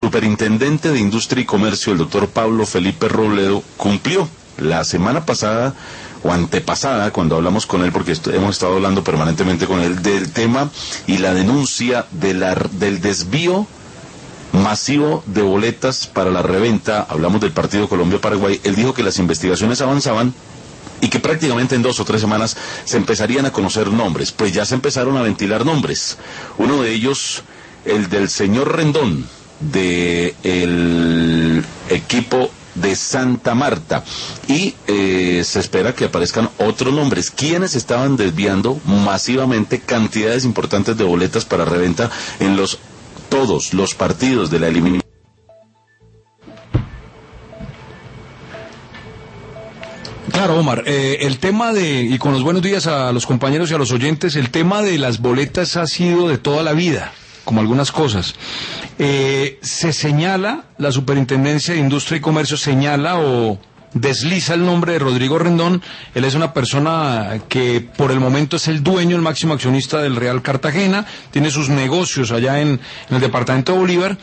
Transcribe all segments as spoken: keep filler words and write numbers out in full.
Superintendente de Industria y Comercio, el doctor Pablo Felipe Robledo, cumplió la semana pasada o antepasada, cuando hablamos con él, porque est- hemos estado hablando permanentemente con él, del tema y la denuncia de la, del desvío masivo de boletas para la reventa. Hablamos del partido Colombia-Paraguay. Él dijo que las investigaciones avanzaban y que prácticamente en dos o tres semanas se empezarían a conocer nombres. Pues ya se empezaron a ventilar nombres. Uno de ellos, el del señor Rendón, de el equipo de Santa Marta, y eh, se espera que aparezcan otros nombres. ¿Quiénes estaban desviando masivamente cantidades importantes de boletas para reventa en los todos los partidos de la eliminación? Claro, Omar, eh, el tema de, y con los buenos días a los compañeros y a los oyentes, el tema de las boletas ha sido de toda la vida, como algunas cosas. Eh, se señala, la Superintendencia de Industria y Comercio señala o desliza el nombre de Rodrigo Rendón. Él es una persona que por el momento es el dueño, el máximo accionista del Real Cartagena, tiene sus negocios allá en, en el departamento de Bolívar,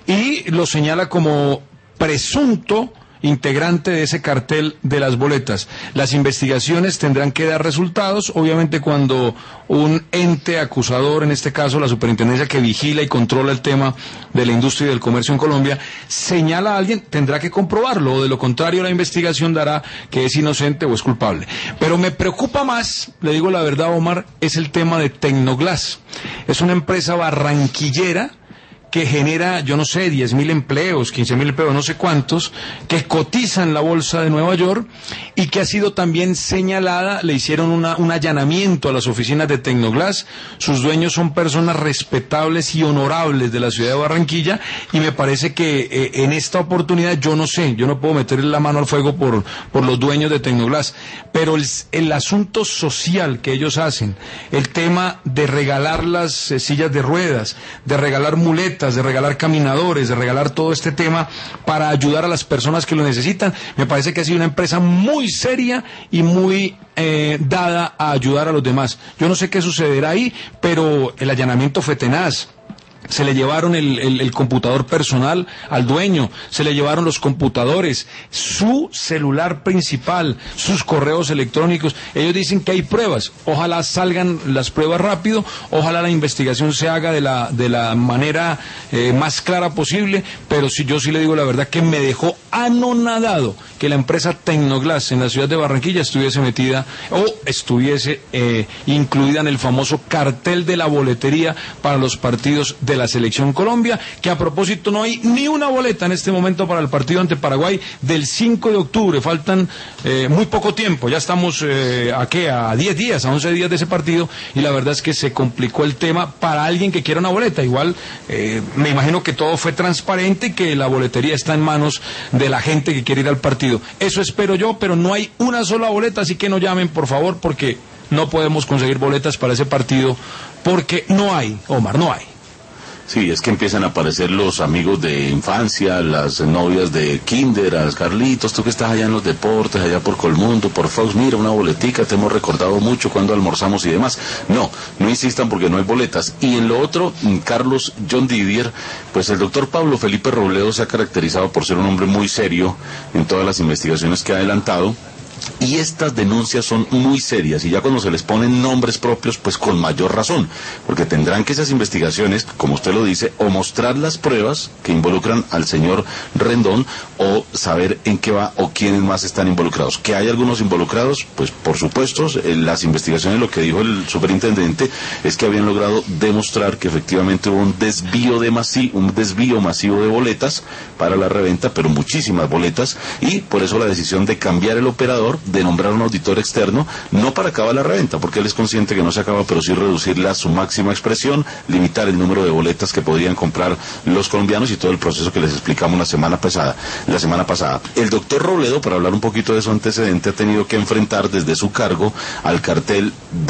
y lo señala como presunto integrante de ese cartel de las boletas. Las investigaciones tendrán que dar resultados, obviamente cuando un ente acusador, en este caso la superintendencia que vigila y controla el tema de la industria y del comercio en Colombia, señala a alguien, tendrá que comprobarlo, o de lo contrario la investigación dará que es inocente o es culpable. Pero me preocupa más, le digo la verdad, Omar, es el tema de Tecnoglass. Es una empresa barranquillera que genera, yo no sé, diez mil empleos, quince mil empleos, no sé cuántos, que cotiza en la bolsa de Nueva York y que ha sido también señalada. Le hicieron una, un allanamiento a las oficinas de Tecnoglass. Sus dueños son personas respetables y honorables de la ciudad de Barranquilla, y me parece que eh, en esta oportunidad, yo no sé, yo no puedo meterle la mano al fuego por, por los dueños de Tecnoglass, pero el, el asunto social que ellos hacen, el tema de regalar las eh, sillas de ruedas, de regalar muletas, de regalar caminadores, de regalar todo este tema para ayudar a las personas que lo necesitan, me parece que ha sido una empresa muy seria y muy eh, dada a ayudar a los demás. Yo no sé qué sucederá ahí, pero el allanamiento fue tenaz. Se le llevaron el, el, el computador personal al dueño, se le llevaron los computadores, su celular principal, sus correos electrónicos. Ellos dicen que hay pruebas, ojalá salgan las pruebas rápido, ojalá la investigación se haga de la, de la manera eh, más clara posible, pero si yo sí le digo la verdad que me dejó anonadado que la empresa Tecnoglass en la ciudad de Barranquilla estuviese metida o estuviese eh, incluida en el famoso cartel de la boletería para los partidos de la Selección Colombia, que a propósito no hay ni una boleta en este momento para el partido ante Paraguay del cinco de octubre, faltan eh, muy poco tiempo, ya estamos eh, a qué, a diez días, a once días de ese partido, y la verdad es que se complicó el tema para alguien que quiera una boleta. Igual eh, me imagino que todo fue transparente y que la boletería está en manos de la gente que quiere ir al partido. Eso espero yo, pero no hay una sola boleta, así que no llamen por favor, porque no podemos conseguir boletas para ese partido, porque no hay, Omar, no hay. Sí, es que empiezan a aparecer los amigos de infancia, las novias de kinder, a Carlitos, tú que estás allá en los deportes, allá por Colmundo, por Fox, mira una boletica, te hemos recordado mucho cuando almorzamos y demás. No, no insistan porque no hay boletas. Y en lo otro, Carlos John Didier, pues el doctor Pablo Felipe Robledo se ha caracterizado por ser un hombre muy serio en todas las investigaciones que ha adelantado. Y estas denuncias son muy serias, y ya cuando se les ponen nombres propios, pues con mayor razón, porque tendrán que esas investigaciones, como usted lo dice, o mostrar las pruebas que involucran al señor Rendón, o saber en qué va o quiénes más están involucrados. Que hay algunos involucrados, pues por supuesto, en las investigaciones lo que dijo el superintendente es que habían logrado demostrar que efectivamente hubo un desvío de masi- un desvío masivo de boletas para la reventa, pero muchísimas boletas, y por eso la decisión de cambiar el operador, de nombrar un auditor externo, no para acabar la reventa, porque él es consciente que no se acaba, pero sí reducirla a su máxima expresión, limitar el número de boletas que podrían comprar los colombianos y todo el proceso que les explicamos la semana pasada. La semana pasada. El doctor Robledo, para hablar un poquito de su antecedente, ha tenido que enfrentar desde su cargo al cartel de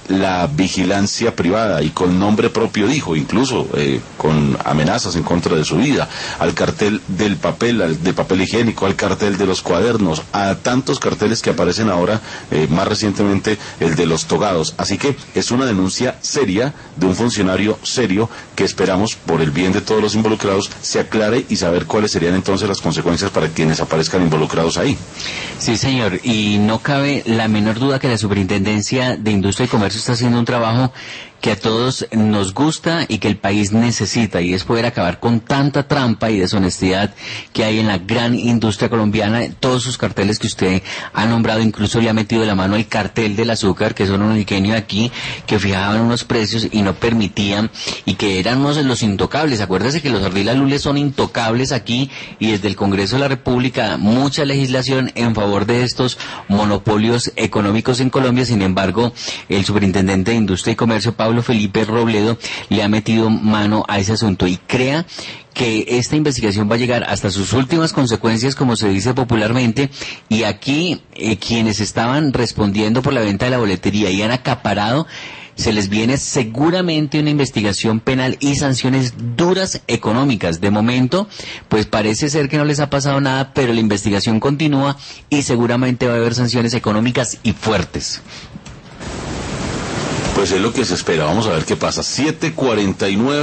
la vigilancia privada, y con nombre propio dijo, incluso eh, con amenazas en contra de su vida, al cartel del papel, al de papel higiénico, al cartel de los cuadernos, a tantos carteles que aparecen ahora, eh, más recientemente el de los togados. Así que es una denuncia seria de un funcionario serio que esperamos, por el bien de todos los involucrados, se aclare y saber cuáles serían entonces las consecuencias para quienes aparezcan involucrados ahí. Sí, señor, y no cabe la menor duda que la Superintendencia de Industria y Comercio está haciendo un trabajo que a todos nos gusta y que el país necesita, y es poder acabar con tanta trampa y deshonestidad que hay en la gran industria colombiana. Todos sus carteles que usted ha nombrado, incluso le ha metido la mano al cartel del azúcar, que son unos ingenio aquí, que fijaban unos precios y no permitían, y que eran unos de los intocables. Acuérdese que los Ardila Lules son intocables aquí, y desde el Congreso de la República mucha legislación en favor de estos monopolios económicos en Colombia. Sin embargo, el superintendente de Industria y Comercio, Pablo Felipe Robledo, le ha metido mano a ese asunto, y crea que esta investigación va a llegar hasta sus últimas consecuencias, como se dice popularmente, y aquí eh, quienes estaban respondiendo por la venta de la boletería y han acaparado, se les viene seguramente una investigación penal y sanciones duras económicas. De momento, pues parece ser que no les ha pasado nada, pero la investigación continúa y seguramente va a haber sanciones económicas y fuertes. Pues es lo que se espera. Vamos a ver qué pasa. siete cuarenta y nueve